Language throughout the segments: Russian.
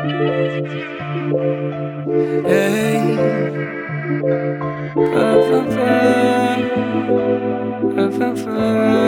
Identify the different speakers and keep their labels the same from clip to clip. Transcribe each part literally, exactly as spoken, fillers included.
Speaker 1: Эй, па-па-па, па-па-па.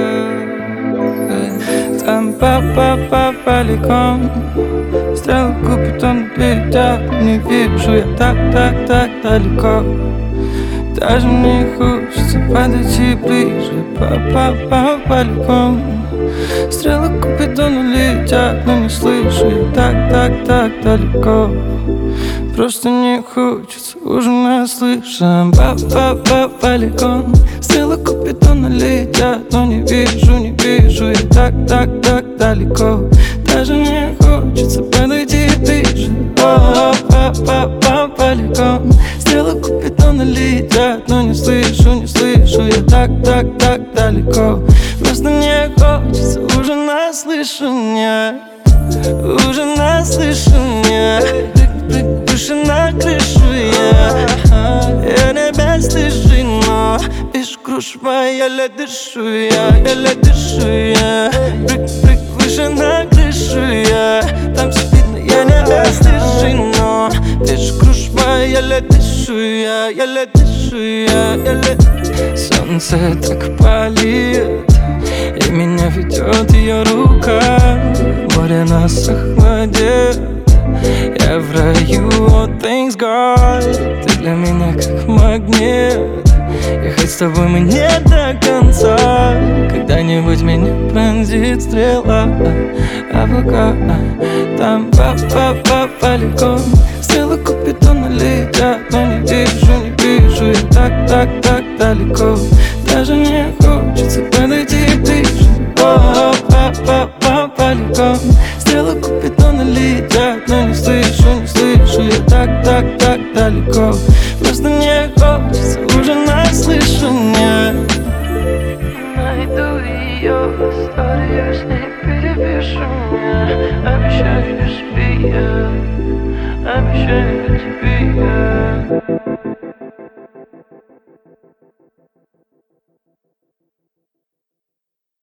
Speaker 1: Там па-па-па поликом, стрелы Купидон летят, не вижу я так-так-так далеко. Даже мне хочется подойти ближе. Па-па-па поликом, стрелы Купидона летят, но не слышу я так-так-так далеко. Просто не хочется уже наслышан. Па-па-па полигон, стрелы Купидона летят, но не вижу, не вижу я так-так-так далеко. Даже не хочется подойти ближе. Па-па-па полигон, стрелы Купидона летят, но не слышу, не слышу я так-так-так далеко. Просто не хочется уже наслышан, уже наслышан. Выше на крышу я, я не без лжи, но вижу кружева, я еле дышу, я еле дышу, я прыг-прыг выше на крышу я, там все видно, я не без лжи, но вижу кружева, я еле дышу, я еле дышу, я еле. Солнце так палит, и меня ведет ее рука, море нас охладит. Я в раю, all things God. Ты для меня как магнит. И хоть с тобой мы не до конца, когда-нибудь меня пронзит стрела. А пока там па-па-па полигон, стрелы Купидона летят, но не вижу, не вижу я так-так-так далеко. Даже не хочется подойти ближе. Па-па-па полигон, стрелы Купидона летят, но не слышу, не слышу я так-так-так далеко. Просто не хочется уже наслышан. Найду ее историю, с ней перепишу я. Обещаю тебе, я обещаю тебе, я.